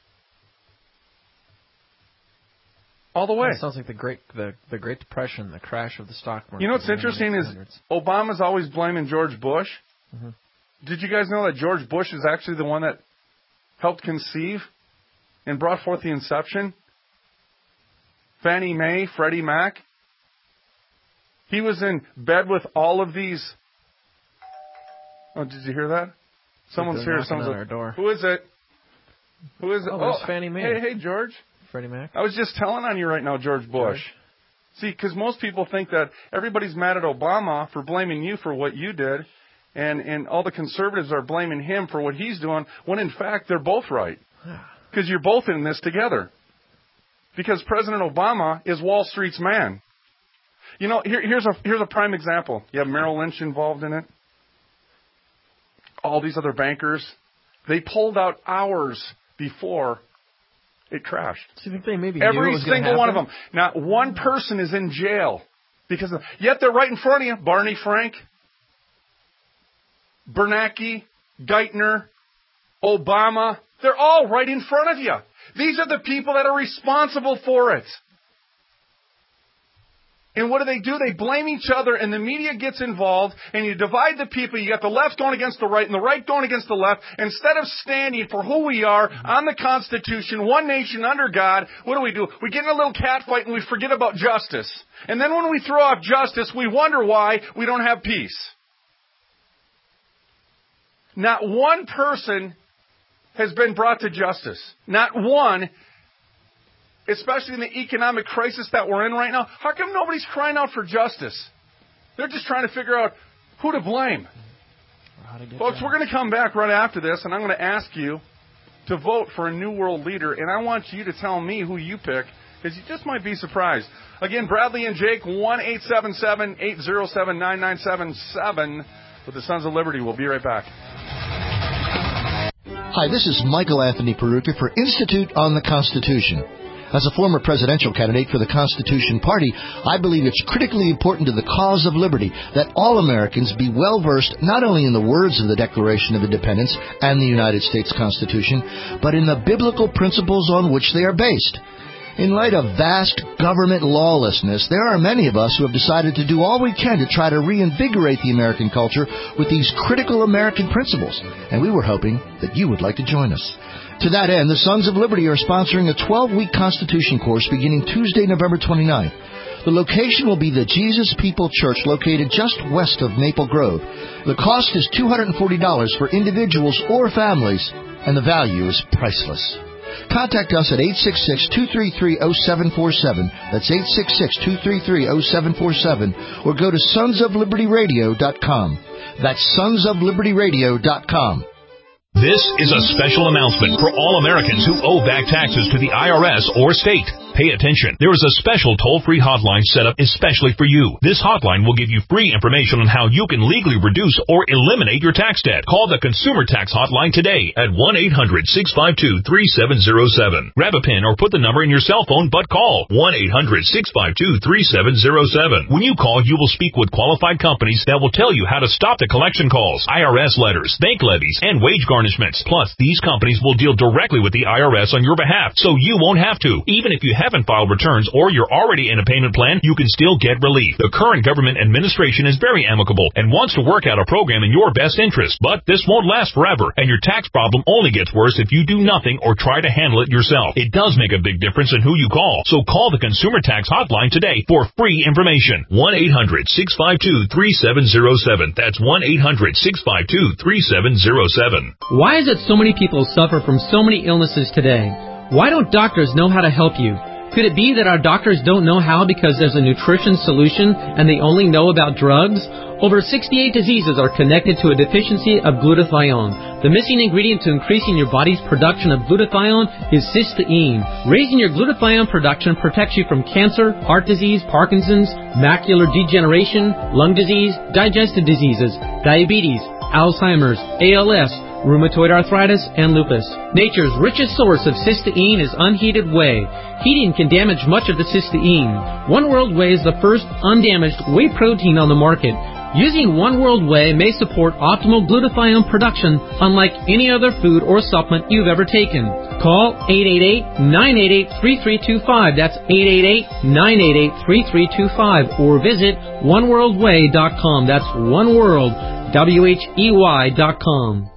Speaker 4: All the way.
Speaker 5: It sounds like the Great the, the Great Depression, the crash of the stock market.
Speaker 4: You know what's interesting is Obama's always blaming George Bush.
Speaker 5: Mm-hmm.
Speaker 4: Did you guys know that George Bush is actually the one that helped conceive and brought forth the inception? Fannie Mae, Freddie Mac. He was in bed with all of these. Oh, did you hear that? Someone's here. Someone's
Speaker 5: at our door.
Speaker 4: Who is it? Who is it?
Speaker 5: Oh, there's Fannie Mae.
Speaker 4: Hey, hey, George.
Speaker 5: Freddie Mac.
Speaker 4: I was just telling on you right now, George Bush. George. See, because most people think that everybody's mad at Obama for blaming you for what you did, and, and all the conservatives are blaming him for what he's doing, when in fact they're both right. Because you're both in this together. Because President Obama is Wall Street's man. You know, here, here's a here's a prime example. You have Merrill Lynch involved in it. All these other bankers. They pulled out hours before it crashed.
Speaker 5: Do you think they maybe
Speaker 4: Every
Speaker 5: knew it was
Speaker 4: single one of them. Not one person is in jail. because of, Yet they're right in front of you. Barney Frank, Bernanke, Geithner, Obama. They're all right in front of you. These are the people that are responsible for it. And what do they do? They blame each other, and the media gets involved, and you divide the people. You got the left going against the right, and the right going against the left. Instead of standing for who we are on the Constitution, one nation under God, what do we do? We get in a little catfight, and we forget about justice. And then when we throw off justice, we wonder why we don't have peace. Not one person has been brought to justice. Not one. especially in the economic crisis that we're in right now, how come nobody's crying out for justice? They're just trying to figure out who to blame. Folks, we're going to come back right after this, and I'm going to ask you to vote for a new world leader, and I want you to tell me who you pick, because you just might be surprised. Again, Bradley and Jake, one eight seven seven, eight zero seven, nine nine seven seven with the Sons of Liberty. We'll be right back.
Speaker 16: Hi, this is Michael Anthony Peruka for Institute on the Constitution. As a former presidential candidate for the Constitution Party, I believe it's critically important to the cause of liberty that all Americans be well-versed not only in the words of the Declaration of Independence and the United States Constitution, but in the biblical principles on which they are based. In light of vast government lawlessness, there are many of us who have decided to do all we can to try to reinvigorate the American culture with these critical American principles, and we were hoping that you would like to join us. To that end, the Sons of Liberty are sponsoring a twelve-week Constitution course beginning Tuesday, November twenty-ninth. The location will be the Jesus People Church located just west of Maple Grove. The cost is two hundred forty dollars for individuals or families, and the value is priceless. Contact us at eight six six, two three three, zero seven four seven. That's eight six six, two three three, zero seven four seven. Or go to sons of liberty radio dot com. That's sons of liberty radio dot com.
Speaker 2: This is a special announcement for all Americans who owe back taxes to the I R S or state. Pay attention. There is a special toll-free hotline set up especially for you. This hotline will give you free information on how you can legally reduce or eliminate your tax debt. Call the Consumer Tax Hotline today at one eight hundred, six five two, three seven zero seven. Grab a pen or put the number in your cell phone, but call one eight hundred, six five two, three seven zero seven. When you call, you will speak with qualified companies that will tell you how to stop the collection calls, I R S letters, bank levies, and wage garnishments. Plus, these companies will deal directly with the I R S on your behalf, so you won't have to. Even if you haven't filed returns or you're already in a payment plan, you can still get relief. The current government administration is very amicable and wants to work out a program in your best interest, but this won't last forever, and your tax problem only gets worse if you do nothing or try to handle it yourself. It does make a big difference in who you call, so call the Consumer Tax Hotline today for free information. one eight hundred, six five two, three seven zero seven. That's one eight hundred, six five two, three seven zero seven.
Speaker 17: Why is it so many people suffer from so many illnesses today? Why don't doctors know how to help you? Could it be that our doctors don't know how because there's a nutrition solution and they only know about drugs? Over sixty-eight diseases are connected to a deficiency of glutathione. The missing ingredient to increasing your body's production of glutathione is cysteine. Raising your glutathione production protects you from cancer, heart disease, Parkinson's, macular degeneration, lung disease, digestive diseases, diabetes, Alzheimer's, A L S, rheumatoid arthritis, and lupus. Nature's richest source of cysteine is unheated whey. Heating can damage much of the cysteine. One World Whey is the first undamaged whey protein on the market. Using One World Whey may support optimal glutathione production unlike any other food or supplement you've ever taken. Call eight eight eight, nine eight eight, three three two five. That's eight eight eight, nine eight eight, three three two five. Or visit one world way dot com. That's One World, W H E Y dot com.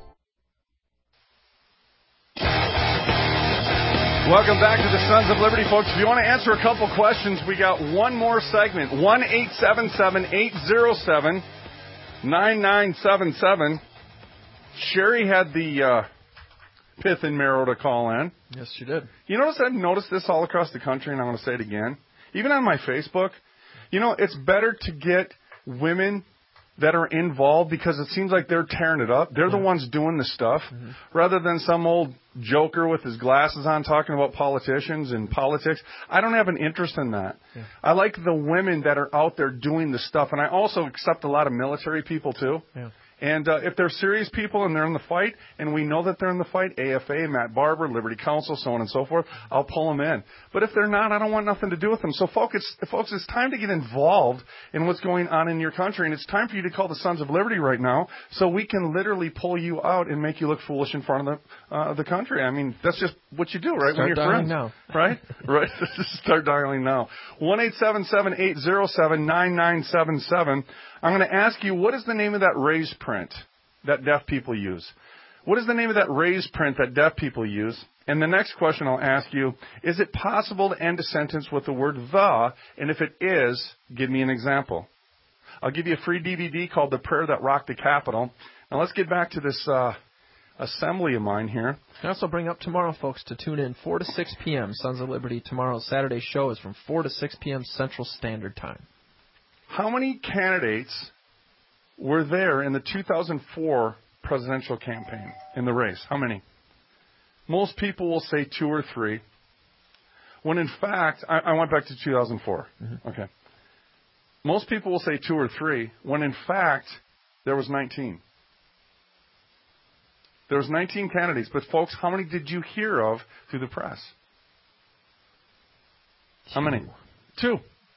Speaker 4: Welcome back to the Sons of Liberty, folks. If you want to answer a couple questions, we got one more segment. one eight seven seven, eight zero seven, nine nine seven seven. Sherry had the uh, pith and marrow to call in.
Speaker 5: Yes, she did.
Speaker 4: You notice I've noticed this all across the country, and I want to say it again. Even on my Facebook, you know, it's better to get women that are involved because it seems like they're tearing it up. They're yeah. the ones doing the stuff mm-hmm. rather than some old joker with his glasses on talking about politicians and politics. I don't have an interest in that. Yeah. I like the women that are out there doing the stuff. And I also accept a lot of military people, too. Yeah. And uh, if they're serious people and they're in the fight, and we know that they're in the fight, A F A, Matt Barber, Liberty Counsel, so on and so forth, I'll pull them in. But if they're not, I don't want nothing to do with them. So, folks, it's, folks, it's time to get involved in what's going on in your country, and it's time for you to call the Sons of Liberty right now so we can literally pull you out and make you look foolish in front of the, uh, the country. I mean, that's just what you do, right?
Speaker 5: Start
Speaker 4: when you're
Speaker 5: dialing
Speaker 4: friends,
Speaker 5: now.
Speaker 4: Right? Right. Start dialing now. one eight seven seven, eight zero seven, nine nine seven seven. I'm going to ask you, what is the name of that raised print that deaf people use? What is the name of that raised print that deaf people use? And the next question I'll ask you, is it possible to end a sentence with the word the? And if it is, give me an example. I'll give you a free D V D called The Prayer That Rocked the Capitol. Now let's get back to this uh, assembly of mine here.
Speaker 5: I also bring up tomorrow, folks, to tune in four to six p.m. Sons of Liberty. Tomorrow's Saturday show is from four to six p.m. Central Standard Time.
Speaker 4: How many candidates were there in the two thousand four presidential campaign in the race? How many? Most people will say two or three. When in fact, I, I went back to two thousand four. Mm-hmm. Okay. Most people will say two or three, when in fact, there was nineteen. There was nineteen candidates, but folks, how many did you hear of through the press? How many? Two.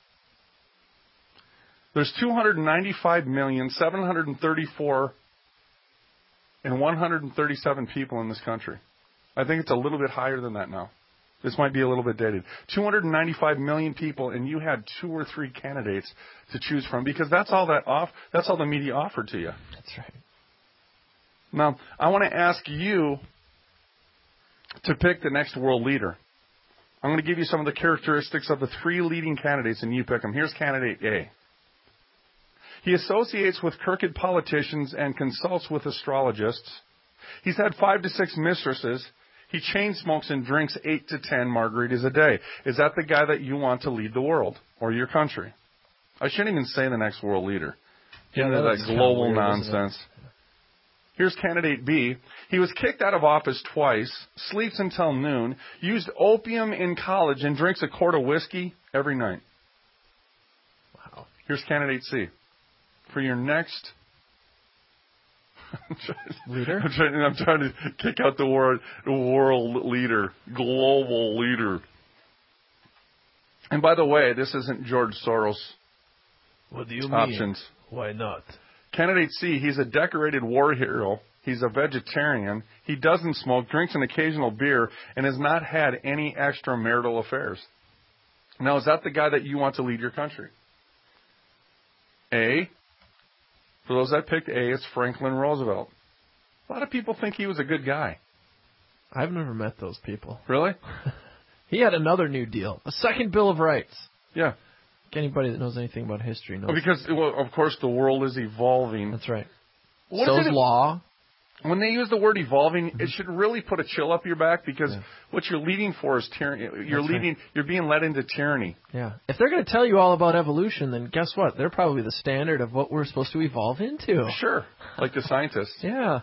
Speaker 4: There's two hundred ninety-five million, seven hundred thirty-four and one hundred thirty-seven people in this country. I think it's a little bit higher than that now. This might be a little bit dated. two hundred ninety-five million people, and you had two or three candidates to choose from because that's all that off. That's all the media offered to you.
Speaker 5: That's right.
Speaker 4: Now, I want to ask you to pick the next world leader. I'm going to give you some of the characteristics of the three leading candidates, and you pick them. Here's candidate A. He associates with crooked politicians and consults with astrologists. He's had five to six mistresses. He chain smokes and drinks eight to ten margaritas a day. Is that the guy that you want to lead the world or your country? I shouldn't even say the next world leader.
Speaker 5: Yeah,
Speaker 4: Into that global weird, nonsense. Here's candidate B. He was kicked out of office twice, sleeps until noon, used opium in college, and drinks a quart of whiskey every night.
Speaker 5: Wow.
Speaker 4: Here's candidate C. For your next... I'm trying,
Speaker 5: leader?
Speaker 4: I'm trying, I'm trying to kick out the word world leader, global leader. And by the way, this isn't George Soros.
Speaker 5: What do you
Speaker 4: options.
Speaker 5: mean? Why not?
Speaker 4: Candidate C, he's a decorated war hero. He's a vegetarian. He doesn't smoke, drinks an occasional beer, and has not had any extramarital affairs. Now, is that the guy that you want to lead your country? A. For those that picked A, it's Franklin Roosevelt. A lot of people think he was a good guy.
Speaker 5: I've never met those people.
Speaker 4: Really?
Speaker 5: He had another New Deal, a second Bill of Rights.
Speaker 4: Yeah.
Speaker 5: Anybody that knows anything about history knows.
Speaker 4: Well, because, well, of course, the world is evolving.
Speaker 5: That's right.
Speaker 4: What
Speaker 5: so
Speaker 4: is
Speaker 5: is law.
Speaker 4: When they use the word evolving, mm-hmm. it should really put a chill up your back because
Speaker 5: yeah. what
Speaker 4: you're leading for is tyranny. You're That's leading. Right. You're being led into tyranny.
Speaker 5: Yeah. If they're going to tell you all about evolution, then guess what? They're probably the standard of what we're supposed to evolve into.
Speaker 4: Sure. Like the scientists.
Speaker 5: Yeah.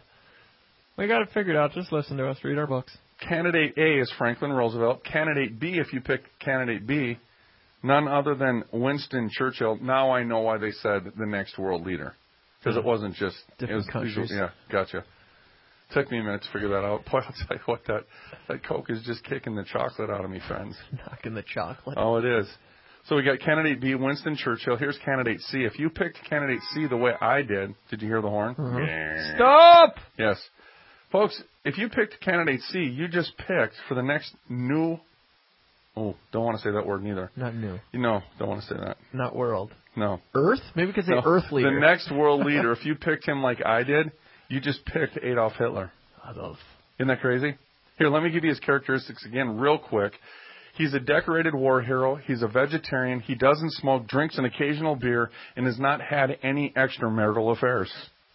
Speaker 5: We got it figured out. Just listen to us. Read our books.
Speaker 4: Candidate A is Franklin Roosevelt. Candidate B, if you pick candidate B, none other than Winston Churchill. Now I know why they said the next world leader. Because it wasn't just...
Speaker 5: Different
Speaker 4: it was,
Speaker 5: countries.
Speaker 4: Yeah, gotcha. Took me a minute to figure that out. Boy, I'll tell you what, that, that Coke is just kicking the chocolate out of me, friends.
Speaker 5: Knocking the chocolate.
Speaker 4: Oh, it is. So we got candidate B, Winston Churchill. Here's candidate C. If you picked candidate C the way I did, did you hear the horn?
Speaker 5: Uh-huh.
Speaker 4: Yeah.
Speaker 5: Stop!
Speaker 4: Yes. Folks, if you picked candidate C, you just picked for the next new... Oh, don't want to say that word neither.
Speaker 5: Not new.
Speaker 4: No, don't want to say that.
Speaker 5: Not world.
Speaker 4: No.
Speaker 5: Earth? Maybe we could say
Speaker 4: no.
Speaker 5: Earth leader.
Speaker 4: The next world leader, if you picked him like I did, you just picked Adolf Hitler.
Speaker 5: Adolf.
Speaker 4: Isn't that crazy? Here, let me give you his characteristics again real quick. He's a decorated war hero. He's a vegetarian. He doesn't smoke, drinks an occasional beer, and has not had any extramarital affairs.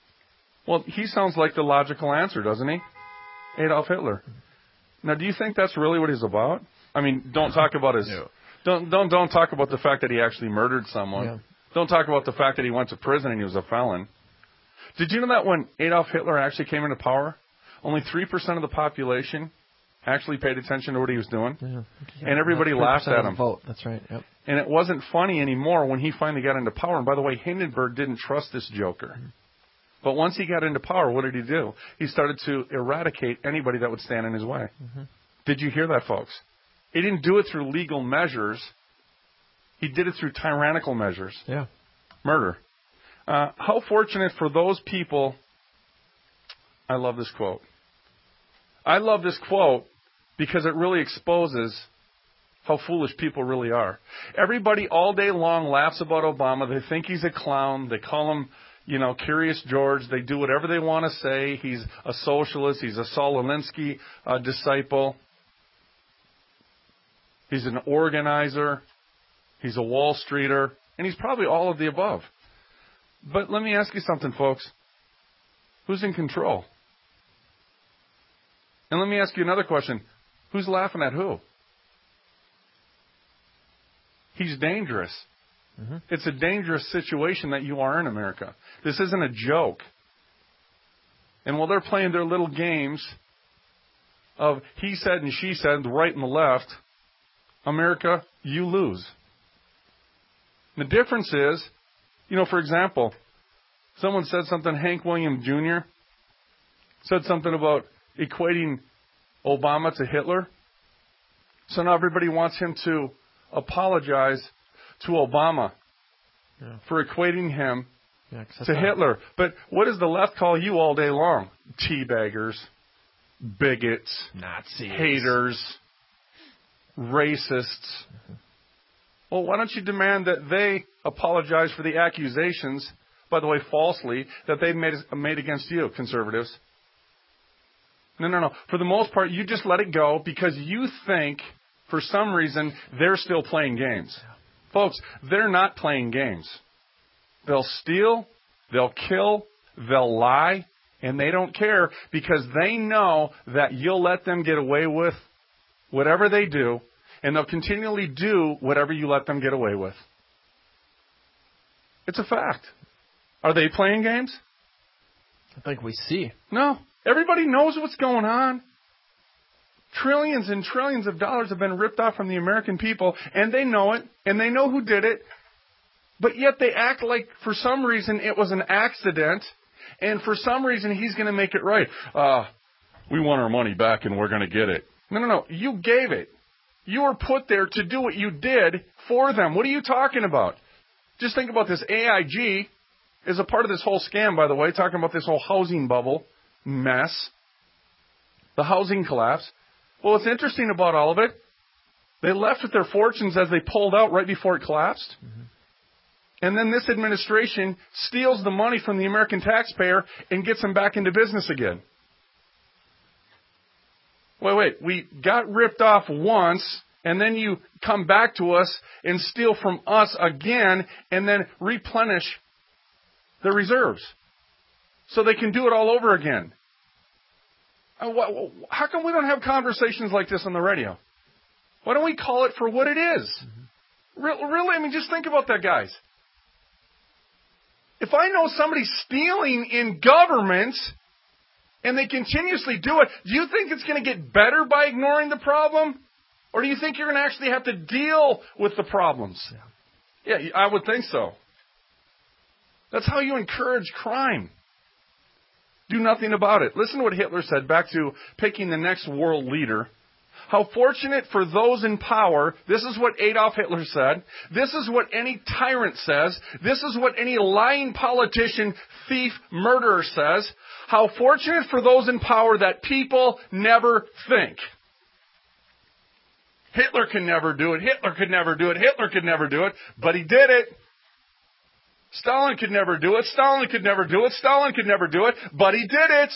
Speaker 4: Well, he sounds like the logical answer, doesn't he? Adolf Hitler. Now, do you think that's really what he's about? I mean, don't talk about his...
Speaker 5: No.
Speaker 4: Don't don't don't talk about the fact that he actually murdered someone.
Speaker 5: Yeah.
Speaker 4: Don't talk about the fact that he went to prison and he was a felon. Did you know that when Adolf Hitler actually came into power, only three percent of the population actually paid attention to what he was doing?
Speaker 5: Yeah.
Speaker 4: And everybody laughed at him.
Speaker 5: Vote. That's right. Yep.
Speaker 4: And it wasn't funny anymore when he finally got into power. And by the way, Hindenburg didn't trust this joker. Mm-hmm. But once he got into power, what did he do? He started to eradicate anybody that would stand in his way.
Speaker 5: Mm-hmm.
Speaker 4: Did you hear that, folks? He didn't do it through legal measures. He did it through tyrannical measures.
Speaker 5: Yeah.
Speaker 4: Murder. Uh, how fortunate for those people. I love this quote. I love this quote because it really exposes how foolish people really are. Everybody all day long laughs about Obama. They think he's a clown. They call him, you know, Curious George. They do whatever they want to say. He's a socialist. He's a Saul Alinsky uh, disciple. He's an organizer. He's a Wall Streeter. And he's probably all of the above. But let me ask you something, folks. Who's in control? And let me ask you another question. Who's laughing at who? He's dangerous. Mm-hmm. It's a dangerous situation that you are in, America. This isn't a joke. And while they're playing their little games of he said and she said, the right and the left, America, you lose. The difference is, you know, for example, someone said something, Hank Williams Junior said something about equating Obama to Hitler. So now everybody wants him to apologize to Obama yeah. for equating him yeah, to not... Hitler. But what does the left call you all day long? Teabaggers, bigots,
Speaker 5: Nazis,
Speaker 4: haters, racists. Mm-hmm. Well, why don't you demand that they apologize for the accusations, by the way, falsely, that they've made, made against you, conservatives? No, no, no. For the most part, you just let it go because you think, for some reason, they're still playing games. Folks, they're not playing games. They'll steal, they'll kill, they'll lie, and they don't care because they know that you'll let them get away with whatever they do, and they'll continually do whatever you let them get away with. It's a fact. Are they playing games?
Speaker 5: I think we see.
Speaker 4: No. Everybody knows what's going on. Trillions and trillions of dollars have been ripped off from the American people, and they know it, and they know who did it, but yet they act like for some reason it was an accident, and for some reason he's going to make it right. Uh, we want our money back and we're going to get it. No, no, no. You gave it. You were put there to do what you did for them. What are you talking about? Just think about this. A I G is a part of this whole scam, by the way, talking about this whole housing bubble mess, the housing collapse. Well, what's interesting about all of it, they left with their fortunes as they pulled out right before it collapsed. Mm-hmm. And then this administration steals the money from the American taxpayer and gets them back into business again. Wait, wait, we got ripped off once, and then you come back to us and steal from us again and then replenish the reserves so they can do it all over again. How come we don't have conversations like this on the radio? Why don't we call it for what it is? Mm-hmm. Really, I mean, just think about that, guys. If I know somebody's stealing in government and they continuously do it, do you think it's going to get better by ignoring the problem? Or do you think you're going to actually have to deal with the problems? Yeah, yeah, I would think so. That's how you encourage crime. Do nothing about it. Listen to what Hitler said, back to picking the next world leader. How fortunate for those in power. This is what Adolf Hitler said. This is what any tyrant says. This is what any lying politician, thief, murderer says. How fortunate for those in power that people never think. Hitler could never do it. Hitler could never do it. Hitler could never do it. But he did it. Stalin could never do it. Stalin could never do it. Stalin could never do it. But he did it.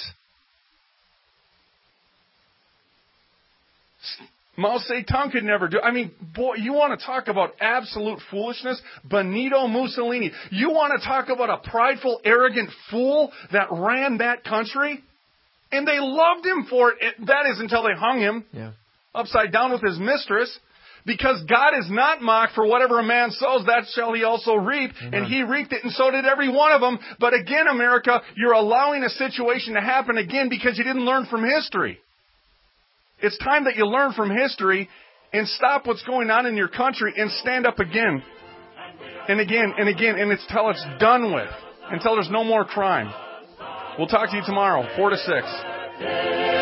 Speaker 4: Mao Zedong could never do it. I mean, boy, you want to talk about absolute foolishness? Benito Mussolini. You want to talk about a prideful, arrogant fool that ran that country? And they loved him for it. That is until they hung him yeah. upside down with his mistress. Because God is not mocked, for whatever a man sows, that shall he also reap. Amen. And he reaped it, and so did every one of them. But again, America, you're allowing a situation to happen again because you didn't learn from history. It's time that you learn from history and stop what's going on in your country and stand up again and again and again, and it's until it's done with, until there's no more crime. We'll talk to you tomorrow, four to six.